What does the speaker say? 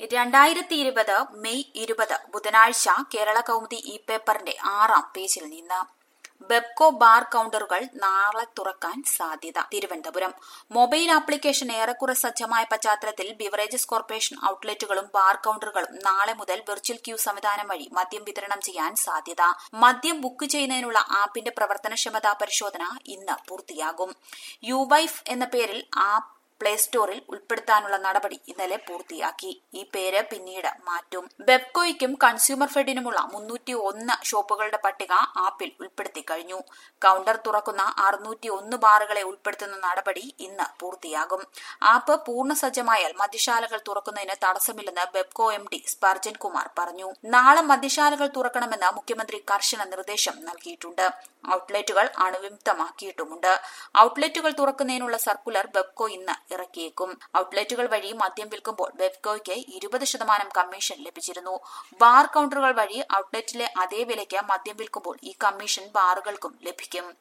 2020 May 20 ബുധനാഴ്ച Kerala Kaumudi E പേപ്പറിന്റെ 6-ാം പേജിൽ നിന്ന് ബെബ്കോ ബാർ കൌണ്ടറുകൾ നാളെ തുറക്കാൻ സാധ്യത. തിരുവനന്തപുരം. മൊബൈൽ ആപ്ലിക്കേഷൻ ഏറെക്കുറെ സജ്ജമായ പശ്ചാത്തലത്തിൽ ബിവറേജസ് കോർപ്പറേഷൻ ഔട്ട്ലെറ്റുകളും ബാർ കൌണ്ടറുകളും നാളെ മുതൽ വെർച്വൽ ക്യൂ സംവിധാനം വഴി മദ്യം വിതരണം ചെയ്യാൻ സാധ്യത. മദ്യം ബുക്ക് ചെയ്യുന്നതിനുള്ള ആപ്പിന്റെ പ്രവർത്തനക്ഷമതാ പരിശോധന ഇന്ന് പൂർത്തിയാകും. യുവൈഫ് എന്ന പേരിൽ ആപ്പ് പ്ലേ സ്റ്റോറിൽ ഉൾപ്പെടുത്താനുള്ള നടപടി ഇന്നലെ പൂർത്തിയാക്കി. ഈ പേര് പിന്നീട് മാറ്റും. ബെബ്കോയ്ക്കും കൺസ്യൂമർ ഫെഡിനുമുള്ള 301 ഷോപ്പുകളുടെ പട്ടിക ആപ്പിൽ ഉൾപ്പെടുത്തി കഴിഞ്ഞു. കൌണ്ടർ തുറക്കുന്ന 601 ബാറുകളെ ഉൾപ്പെടുത്തുന്ന നടപടി ഇന്ന് പൂർത്തിയാകും. ആപ്പ് പൂർണ്ണ സജ്ജമായാൽ മദ്യശാലകൾ തുറക്കുന്നതിന് തടസ്സമില്ലെന്ന് ബെബ്കോ MD സ്പർജൻ കുമാർ പറഞ്ഞു. നാളെ മദ്യശാലകൾ തുറക്കണമെന്ന് മുഖ്യമന്ത്രി കർശന നിർദ്ദേശം നൽകിയിട്ടുണ്ട്. ഔട്ട്ലെറ്റുകൾ അണുവിമുക്തമാക്കിയിട്ടുമുണ്ട്. ഔട്ട്ലെറ്റുകൾ തുറക്കുന്നതിനുള്ള സർക്കുലർ ബെബ്കോ ഇന്ന് ഇറക്കിയേക്കും. ഔട്ട്ലെറ്റുകൾ വഴി മദ്യം വിൽക്കുമ്പോൾ ബെബ്കോയ്ക്ക് 20% കമ്മീഷൻ ലഭിച്ചിരുന്നു. ബാർ കൌണ്ടറുകൾ വഴി ഔട്ട്ലെറ്റിലെ അതേ വിലയ്ക്ക് മദ്യം വിൽക്കുമ്പോൾ ഈ കമ്മീഷൻ ബാറുകൾക്കും ലഭിക്കും.